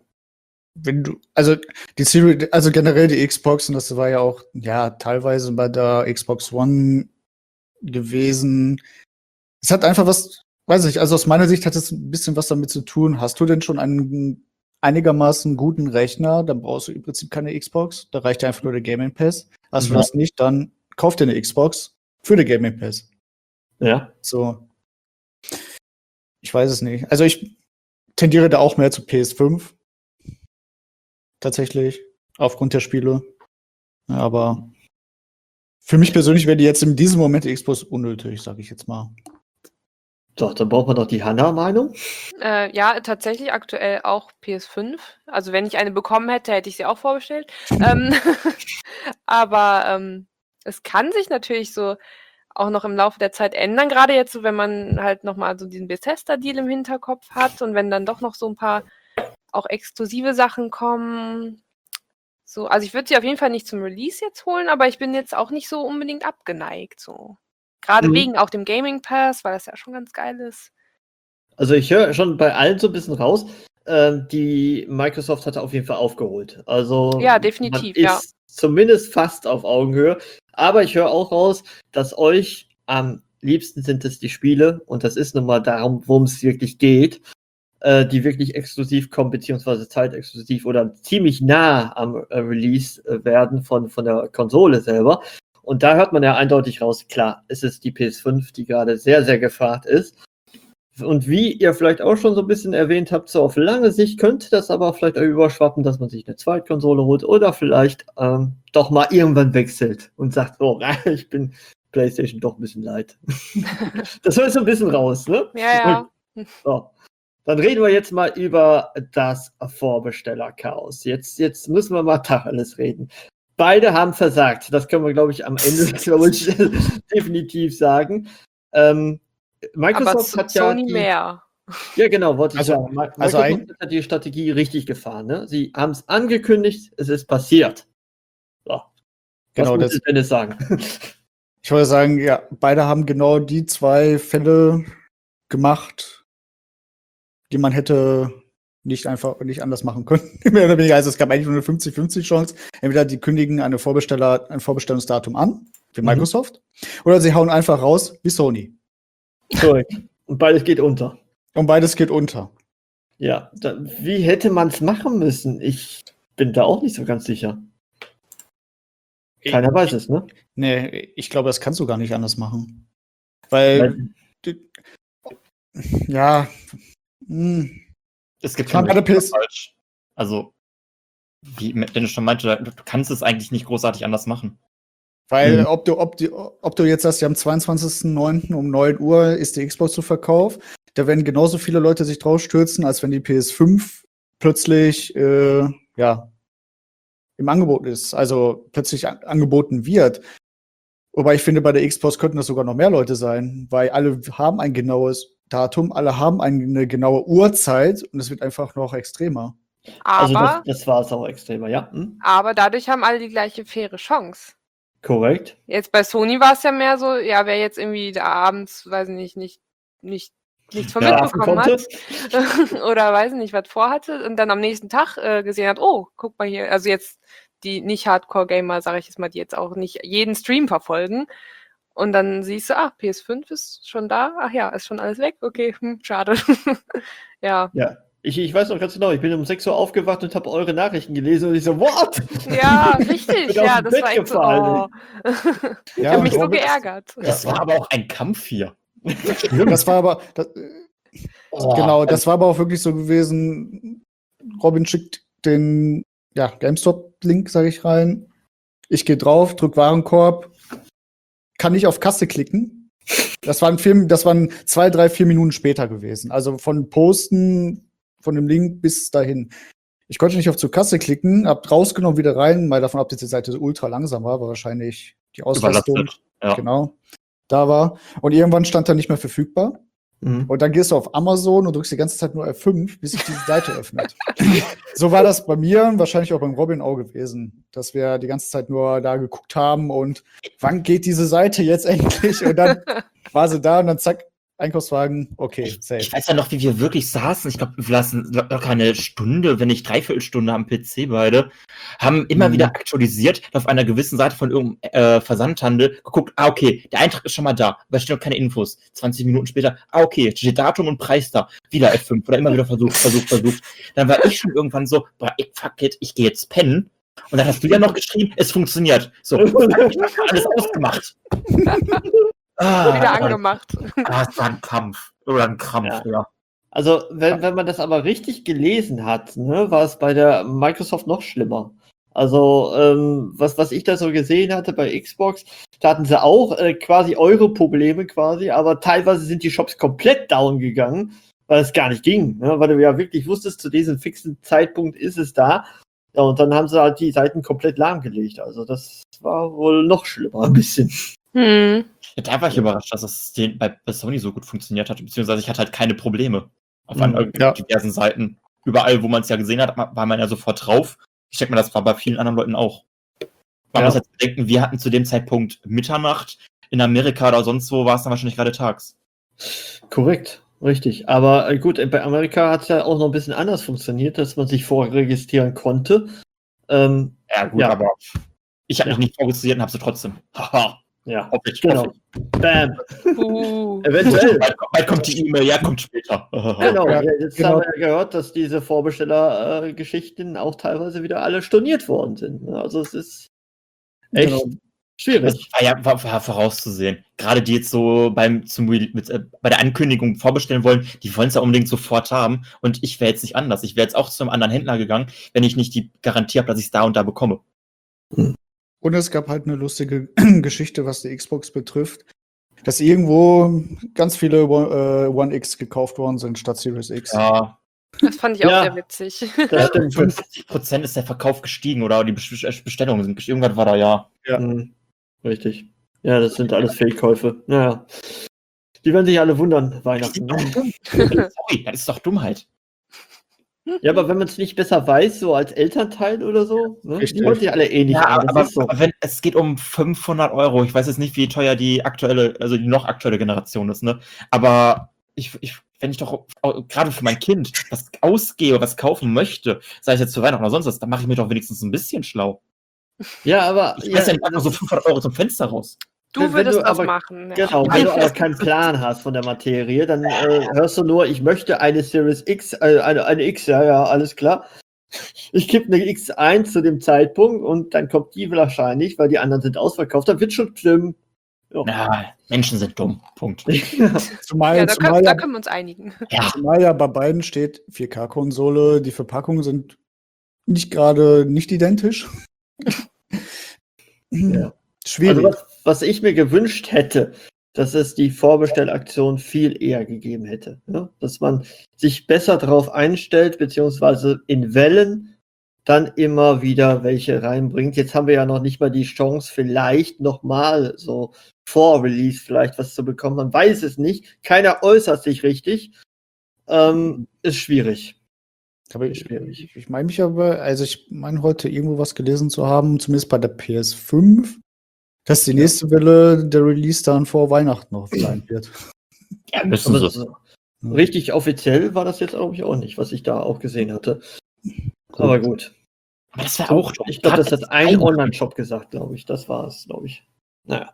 generell die Xbox, und das war ja auch teilweise bei der Xbox One gewesen. Es hat einfach was, weiß ich, also aus meiner Sicht hat es ein bisschen was damit zu tun. Hast du denn schon einen einigermaßen guten Rechner, dann brauchst du im Prinzip keine Xbox. Da reicht einfach nur der Gaming Pass. Hast du das nicht, dann kauf dir eine Xbox für den Gaming Pass. Ja. So. Ich weiß es nicht. Also ich tendiere da auch mehr zu PS5. Tatsächlich. Aufgrund der Spiele. Ja, aber für mich persönlich wäre die jetzt in diesem Moment die Xbox unnötig, sage ich jetzt mal. Doch, dann braucht man doch die Hanna-Meinung. Ja, tatsächlich aktuell auch PS5. Also wenn ich eine bekommen hätte, hätte ich sie auch vorbestellt. Aber es kann sich natürlich so auch noch im Laufe der Zeit ändern, gerade jetzt so, wenn man halt nochmal so diesen Bethesda-Deal im Hinterkopf hat und wenn dann doch noch so ein paar auch exklusive Sachen kommen. So, also ich würde sie auf jeden Fall nicht zum Release jetzt holen, aber ich bin jetzt auch nicht so unbedingt abgeneigt. So. Gerade wegen auch dem Gaming Pass, weil das ja schon ganz geil ist. Also ich höre schon bei allen so ein bisschen raus, die Microsoft hat auf jeden Fall aufgeholt. Also ja, definitiv, man ist zumindest fast auf Augenhöhe. Aber ich höre auch raus, dass euch am liebsten sind es die Spiele und das ist nun mal darum, worum es wirklich geht, die wirklich exklusiv kommen, beziehungsweise zeitexklusiv oder ziemlich nah am Release werden von der Konsole selber. Und da hört man ja eindeutig raus, klar, es ist die PS5, die gerade sehr, sehr gefragt ist. Und wie ihr vielleicht auch schon so ein bisschen erwähnt habt, so auf lange Sicht könnte das aber vielleicht auch überschwappen, dass man sich eine Zweitkonsole holt oder vielleicht doch mal irgendwann wechselt und sagt, oh, ich bin PlayStation doch ein bisschen leid. Das hört so ein bisschen raus, ne? Ja. So. Dann reden wir jetzt mal über das Vorbestellerchaos. Jetzt müssen wir mal Tacheles reden. Beide haben versagt. Das können wir, glaube ich, am Ende definitiv sagen. Microsoft aber hat Sony mehr. Ja, genau, wollte ich sagen. Also Microsoft hat die Strategie richtig gefahren. Ne? Sie haben es angekündigt, es ist passiert. So. Genau, was muss Dennis sagen? Ich wollte sagen, ja, beide haben genau die zwei Fälle gemacht, die man hätte nicht anders machen können. Mehr oder weniger. Also es gab eigentlich nur eine 50-50 Chance. Entweder die kündigen ein Vorbestellungsdatum an, wie Microsoft, oder sie hauen einfach raus, wie Sony. Korrekt. Und beides geht unter. Und beides geht unter. Ja, wie hätte man es machen müssen? Ich bin da auch nicht so ganz sicher. Keiner weiß es, ne? Nee, ich glaube, das kannst du gar nicht anders machen. Weil, ja, Es gibt Kann bei der PS falsch. Also, wie Dennis schon meinte, du kannst es eigentlich nicht großartig anders machen. weil ob du jetzt sagst, ja, am 22.09. um 9 Uhr ist die Xbox zu Verkauf, da werden genauso viele Leute sich drauf stürzen, als wenn die PS5 plötzlich im Angebot ist, also plötzlich angeboten wird. Wobei ich finde, bei der Xbox könnten das sogar noch mehr Leute sein, weil alle haben ein genaues Datum, alle haben eine genaue Uhrzeit und es wird einfach noch extremer. Aber, Also das war es auch extremer, ja. aber dadurch haben alle die gleiche faire Chance. Korrekt. Jetzt bei Sony war es ja mehr so, ja, wer jetzt irgendwie da abends, weiß ich nichts von mitbekommen hat oder weiß ich nicht, was vorhatte und dann am nächsten Tag gesehen hat, oh, guck mal hier, also jetzt die nicht Hardcore-Gamer, sage ich jetzt mal, die jetzt auch nicht jeden Stream verfolgen und dann siehst du, PS5 ist schon da, ach ja, ist schon alles weg, okay, schade. Ja. Ja. Ich weiß noch ganz genau, ich bin um 6 Uhr aufgewacht und habe eure Nachrichten gelesen und ich so, what? Ja, richtig, bin aus ja, dem das Bett war echt so, gefallen, ich Ja, habe und mich so Robin- geärgert. Das war aber auch ein Kampf hier. Das war aber, genau, das war aber auch wirklich so gewesen. Robin schickt den GameStop-Link, sage ich rein. Ich gehe drauf, drück Warenkorb, kann nicht auf Kasse klicken. Das waren 2, 3, 4 Minuten später gewesen. Also von Posten von dem Link bis dahin. Ich konnte nicht auf zur Kasse klicken, hab rausgenommen, wieder rein, mal davon ab, dass die Seite ultra langsam war, aber wahrscheinlich die Auslastung genau da war. Und irgendwann stand da nicht mehr verfügbar. Und dann gehst du auf Amazon und drückst die ganze Zeit nur F5, bis sich diese Seite öffnet. So war das bei mir, wahrscheinlich auch beim Robin auch gewesen, dass wir die ganze Zeit nur da geguckt haben und wann geht diese Seite jetzt endlich? Und dann war sie da und dann zack, Einkaufswagen, okay, safe. Ich weiß ja noch, wie wir wirklich saßen. Ich glaube, wir lassen locker eine Stunde, wenn nicht 3/4 am PC beide, haben immer wieder aktualisiert, auf einer gewissen Seite von irgendeinem Versandhandel geguckt, okay, der Eintrag ist schon mal da, aber es stehen noch keine Infos. 20 Minuten später, okay, steht Datum und Preis da. Wieder F5 oder immer wieder versucht. Dann war ich schon irgendwann so, fuck it, ich gehe jetzt pennen. Und dann hast du ja noch geschrieben, es funktioniert. So, ich hab alles ausgemacht. Wieder angemacht. Es war ein Kampf. Oder ein Krampf, ja. Also, wenn man das aber richtig gelesen hat, ne, war es bei der Microsoft noch schlimmer. Also, was ich da so gesehen hatte bei Xbox, da hatten sie auch quasi eure Probleme quasi, aber teilweise sind die Shops komplett down gegangen, weil es gar nicht ging, ne, weil du ja wirklich wusstest, zu diesem fixen Zeitpunkt ist es da. Ja, und dann haben sie halt die Seiten komplett lahmgelegt. Also, das war wohl noch schlimmer ein bisschen. Hm. Ja, da war ich überrascht, dass das bei Sony so gut funktioniert hat, beziehungsweise ich hatte halt keine Probleme auf diversen Seiten. Überall, wo man es ja gesehen hat, war man ja sofort drauf. Ich denke mal, das war bei vielen anderen Leuten auch. Man muss jetzt bedenken, wir hatten zu dem Zeitpunkt Mitternacht. In Amerika oder sonst wo war es dann wahrscheinlich gerade tags. Korrekt, richtig. Aber gut, bei Amerika hat es ja auch noch ein bisschen anders funktioniert, dass man sich vorregistrieren konnte. Ja, gut, aber ich habe mich nicht vorregistriert und habe sie trotzdem. Haha. Ja, hoffentlich. Bam. Eventuell. Bald kommt die E-Mail, ja, kommt später. Genau, jetzt haben wir ja gehört, dass diese Vorbestellergeschichten auch teilweise wieder alle storniert worden sind. Also es ist echt schwierig. Das war vorauszusehen. Gerade die jetzt so bei der Ankündigung vorbestellen wollen, die wollen es ja unbedingt sofort haben. Und ich wäre jetzt nicht anders. Ich wäre jetzt auch zu einem anderen Händler gegangen, wenn ich nicht die Garantie habe, dass ich es da und da bekomme. Und es gab halt eine lustige Geschichte, was die Xbox betrifft, dass irgendwo ganz viele One X gekauft worden sind statt Series X. Ja. Das fand ich auch sehr witzig. Das stimmt. 50% ist der Verkauf gestiegen oder die Bestellungen sind gestiegen. Irgendwas war da, ja. Richtig. Ja, das sind alles Fake-Käufe. Naja. Die werden sich alle wundern, Weihnachten. Sorry, das ist doch Dummheit. Ja, aber wenn man es nicht besser weiß, so als Elternteil oder so, ne? Die wollen sich alle nicht an. Aber wenn es geht um 500 €, ich weiß jetzt nicht, wie teuer die noch aktuelle Generation ist, ne? Aber wenn ich doch gerade für mein Kind was ausgehe, was kaufen möchte, sei es jetzt zu Weihnachten oder sonst was, dann mache ich mir doch wenigstens ein bisschen schlau. Ja, aber ich weiß ja nicht einfach so 500 € zum Fenster raus. Du würdest das machen. Ja. Genau, wenn du aber keinen Plan hast von der Materie, dann hörst du nur, ich möchte eine Series X, eine X, ja, alles klar. Ich kippe eine X ein zu dem Zeitpunkt und dann kommt die wahrscheinlich, weil die anderen sind ausverkauft, dann wird schon stimmen. Ja, Menschen sind dumm. Punkt. Zumal da können wir uns einigen. Ja. Zumal ja bei beiden steht 4K-Konsole, die Verpackungen sind nicht identisch. Ja. Schwierig. Also was ich mir gewünscht hätte, dass es die Vorbestellaktion viel eher gegeben hätte. Ne? Dass man sich besser darauf einstellt, beziehungsweise in Wellen dann immer wieder welche reinbringt. Jetzt haben wir ja noch nicht mal die Chance, vielleicht nochmal so vor Release vielleicht was zu bekommen. Man weiß es nicht. Keiner äußert sich richtig. Ist schwierig. Aber ich meine ich meine heute irgendwo was gelesen zu haben, zumindest bei der PS5, dass die nächste Welle der Release dann vor Weihnachten noch sein wird. Ja, müssen Aber sie. richtig offiziell war das jetzt, glaube ich, auch nicht, was ich da auch gesehen hatte. Aber gut. Aber das wäre auch. Ich glaube, das hat ein Online-Shop gesagt, glaube ich. Das war es, glaube ich. Naja.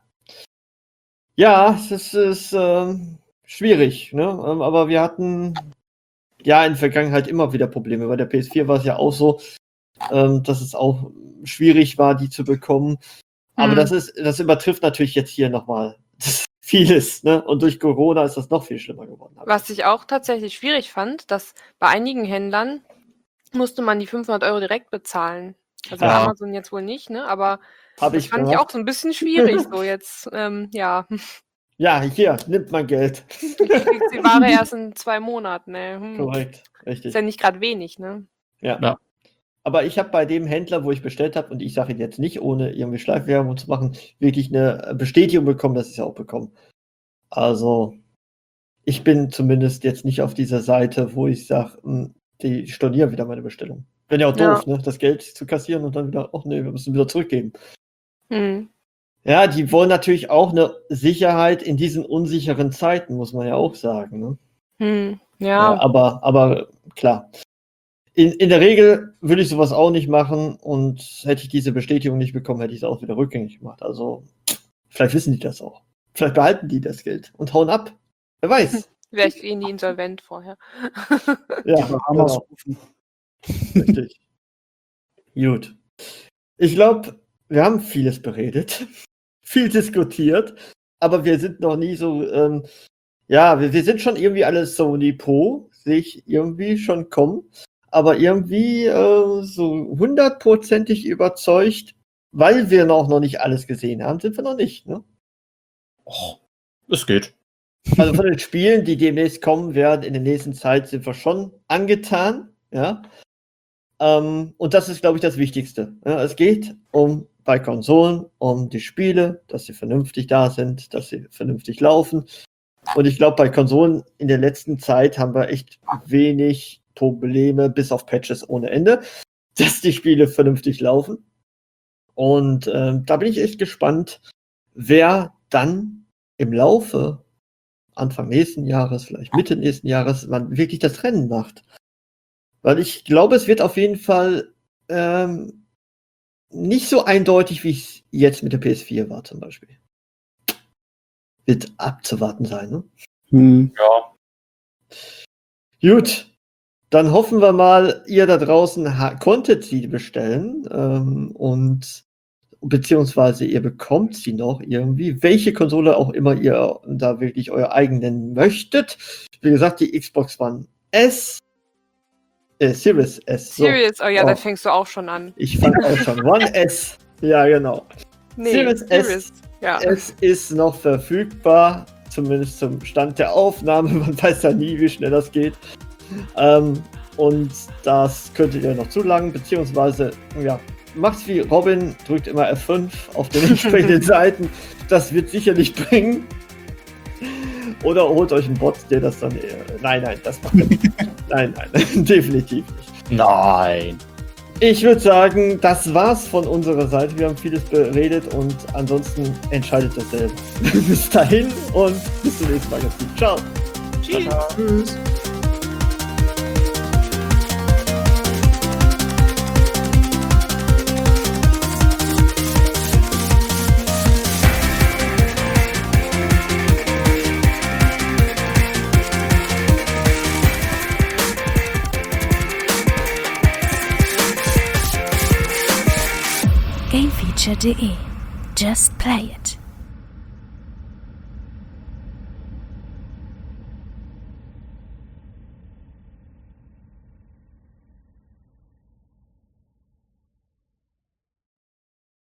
Ja, es ist schwierig, ne? Aber wir hatten ja in der Vergangenheit immer wieder Probleme. Bei der PS4 war es ja auch so, dass es auch schwierig war, die zu bekommen. Aber das übertrifft natürlich jetzt hier nochmal vieles, ne? Und durch Corona ist das noch viel schlimmer geworden. Was ich auch tatsächlich schwierig fand, dass bei einigen Händlern musste man die 500 € direkt bezahlen. Also bei Amazon jetzt wohl nicht, ne? Aber das fand ich auch so ein bisschen schwierig, so jetzt, ja. Ja, hier, nimmt man Geld. Ich krieg die Ware erst in 2 Monaten, ne? Korrekt, richtig. Ist ja nicht gerade wenig, ne? Ja. Aber ich habe bei dem Händler, wo ich bestellt habe, und ich sage ihn jetzt nicht, ohne irgendwie Schleifwerbung zu machen, wirklich eine Bestätigung bekommen, dass ich es auch bekomme. Also, ich bin zumindest jetzt nicht auf dieser Seite, wo ich sage, die stornieren wieder meine Bestellung. Wäre ja auch doof, ne? Das Geld zu kassieren und dann wieder, wir müssen wieder zurückgeben. Ja, die wollen natürlich auch eine Sicherheit in diesen unsicheren Zeiten, muss man ja auch sagen. Ne? Ja, aber klar. In der Regel würde ich sowas auch nicht machen und hätte ich diese Bestätigung nicht bekommen, hätte ich es auch wieder rückgängig gemacht. Also, vielleicht wissen die das auch. Vielleicht behalten die das Geld und hauen ab. Wer weiß. Vielleicht gehen die insolvent vorher. Ja, genau. Richtig. Gut. Ich glaube, wir haben vieles beredet, viel diskutiert, aber wir sind noch nie so, wir sind schon irgendwie alle Sony Pro, sehe ich irgendwie schon kommen. Aber irgendwie so 100%ig überzeugt, weil wir noch nicht alles gesehen haben, sind wir noch nicht, ne? Oh, es geht. Also von den Spielen, die demnächst kommen werden, in der nächsten Zeit, sind wir schon angetan, ja. Und das ist, glaube ich, das Wichtigste. Ja? Es geht bei Konsolen um die Spiele, dass sie vernünftig da sind, dass sie vernünftig laufen. Und ich glaube, bei Konsolen in der letzten Zeit haben wir echt wenig Probleme, bis auf Patches ohne Ende, dass die Spiele vernünftig laufen. Und da bin ich echt gespannt, wer dann im Laufe Anfang nächsten Jahres, vielleicht Mitte nächsten Jahres, man wirklich das Rennen macht. Weil ich glaube, es wird auf jeden Fall nicht so eindeutig, wie es jetzt mit der PS4 war zum Beispiel. Wird abzuwarten sein, ne? Ja. Gut. Dann hoffen wir mal, ihr da draußen konntet sie bestellen und beziehungsweise ihr bekommt sie noch irgendwie, welche Konsole auch immer ihr da wirklich euer eigen nennen möchtet. Wie gesagt, die Xbox One S, Series S. So. Series, da fängst du auch schon an. Ich fange auch schon. One S, ja genau. Nee, Series S, ja. Es ist noch verfügbar, zumindest zum Stand der Aufnahme. Man weiß ja nie, wie schnell das geht. Und das könntet ihr noch zulangen, beziehungsweise, macht's wie Robin, drückt immer F5 auf den entsprechenden Seiten. Das wird sicherlich bringen. Oder holt euch einen Bot, der das dann... Nein, das macht er nicht. Nein, definitiv nicht. Nein. Ich würde sagen, das war's von unserer Seite. Wir haben vieles beredet und ansonsten entscheidet das selber. Bis dahin und bis zum nächsten Mal. Ciao. Tschüss. Gamefeature.de. Just play it.